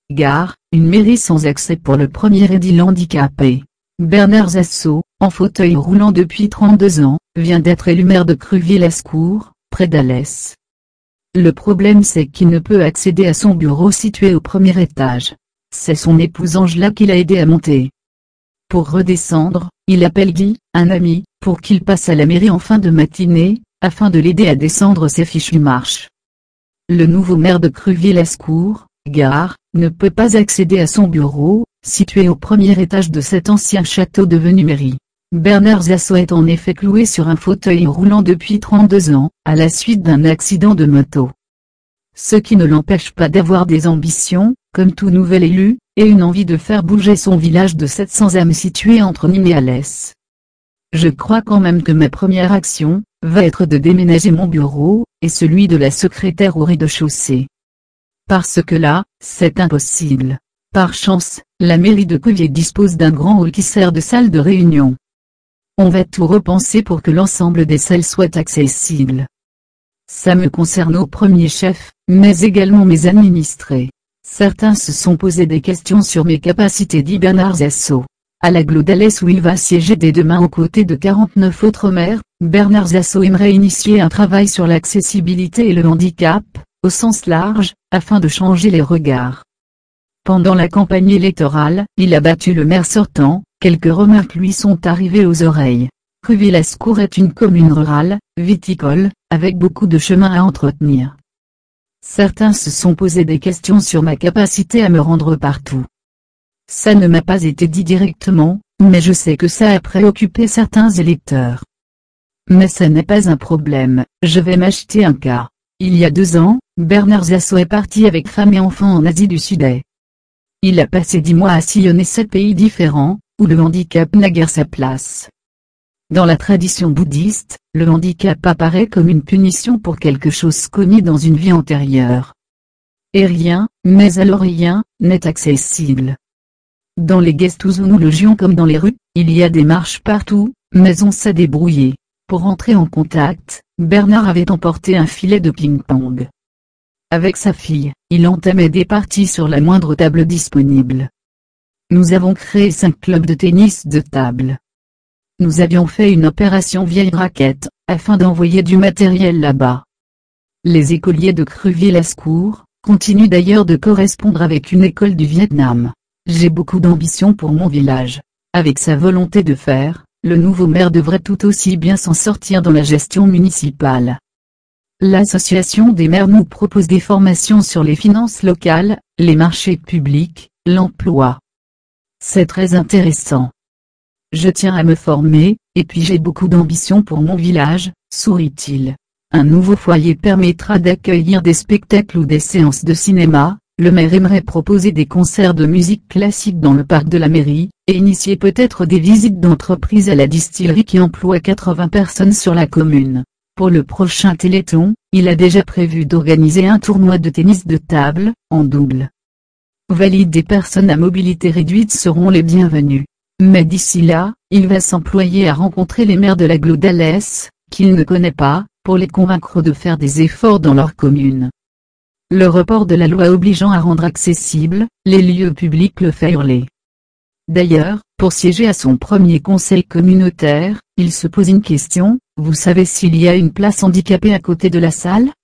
gare, une mairie sans accès pour le premier édile handicapé. Bernard Zasso, en fauteuil roulant depuis 32 ans, vient d'être élu maire de Cruville-Lescours, près d'Alès. Le problème c'est qu'il ne peut accéder à son bureau situé au premier étage. C'est son épouse Angela qui l'a aidé à monter. Pour redescendre, il appelle Guy, un ami, pour qu'il passe à la mairie en fin de matinée, afin de l'aider à descendre ses fichues marches. Le nouveau maire de Cruville-Lescours, gare, ne peut pas accéder à son bureau, situé au premier étage de cet ancien château devenu mairie. Bernard Zasso est en effet cloué sur un fauteuil roulant depuis 32 ans, à la suite d'un accident de moto. Ce qui ne l'empêche pas d'avoir des ambitions, comme tout nouvel élu, et une envie de faire bouger son village de 700 âmes situé entre Nîmes et Alès. Je crois quand même que ma première action, va être de déménager mon bureau, et celui de la secrétaire au rez-de-chaussée. Parce que là, c'est impossible. Par chance, la mairie de Cruville dispose d'un grand hall qui sert de salle de réunion. On va tout repenser pour que l'ensemble des salles soient accessibles. Ça me concerne au premier chef, mais également mes administrés. Certains se sont posé des questions sur mes capacités, dit Bernard Zasso. À l'agglo d'Alès où il va siéger dès demain aux côtés de 49 autres maires, Bernard Zasso aimerait initier un travail sur l'accessibilité et le handicap, au sens large, afin de changer les regards. Pendant la campagne électorale, il a battu le maire sortant, quelques remarques lui sont arrivées aux oreilles. Cruville-Lescours est une commune rurale, viticole, avec beaucoup de chemins à entretenir. Certains se sont posé des questions sur ma capacité à me rendre partout. Ça ne m'a pas été dit directement, mais je sais que ça a préoccupé certains électeurs. Mais ça n'est pas un problème, je vais m'acheter un car. Il y a 2 ans, Bernard Zasso est parti avec femme et enfants en Asie du Sud-Est. Il a passé 10 mois à sillonner 7 pays différents, où le handicap n'a guère sa place. Dans la tradition bouddhiste, le handicap apparaît comme une punition pour quelque chose commis dans une vie antérieure. Et rien, mais alors rien, n'est accessible. Dans les guest houses où nous logions comme dans les rues, il y a des marches partout, mais on s'est débrouillé. Pour entrer en contact, Bernard avait emporté un filet de ping-pong. Avec sa fille, il entamait des parties sur la moindre table disponible. Nous avons créé 5 clubs de tennis de table. Nous avions fait une opération vieille raquette, afin d'envoyer du matériel là-bas. Les écoliers de Cruville-Lescours continuent d'ailleurs de correspondre avec une école du Vietnam. J'ai beaucoup d'ambition pour mon village. Avec sa volonté de faire, le nouveau maire devrait tout aussi bien s'en sortir dans la gestion municipale. L'association des maires nous propose des formations sur les finances locales, les marchés publics, l'emploi. C'est très intéressant. Je tiens à me former, et puis j'ai beaucoup d'ambition pour mon village, sourit-il. Un nouveau foyer permettra d'accueillir des spectacles ou des séances de cinéma. Le maire aimerait proposer des concerts de musique classique dans le parc de la mairie, et initier peut-être des visites d'entreprise à la distillerie qui emploie 80 personnes sur la commune. Pour le prochain Téléthon, il a déjà prévu d'organiser un tournoi de tennis de table, en double. Valide des personnes à mobilité réduite seront les bienvenues. Mais d'ici là, il va s'employer à rencontrer les maires de l'agglo d'Alès, qu'il ne connaît pas, pour les convaincre de faire des efforts dans leur commune. Le report de la loi obligeant à rendre accessibles les lieux publics le fait hurler. D'ailleurs, pour siéger à son premier conseil communautaire, il se pose une question, vous savez s'il y a une place handicapée à côté de la salle ?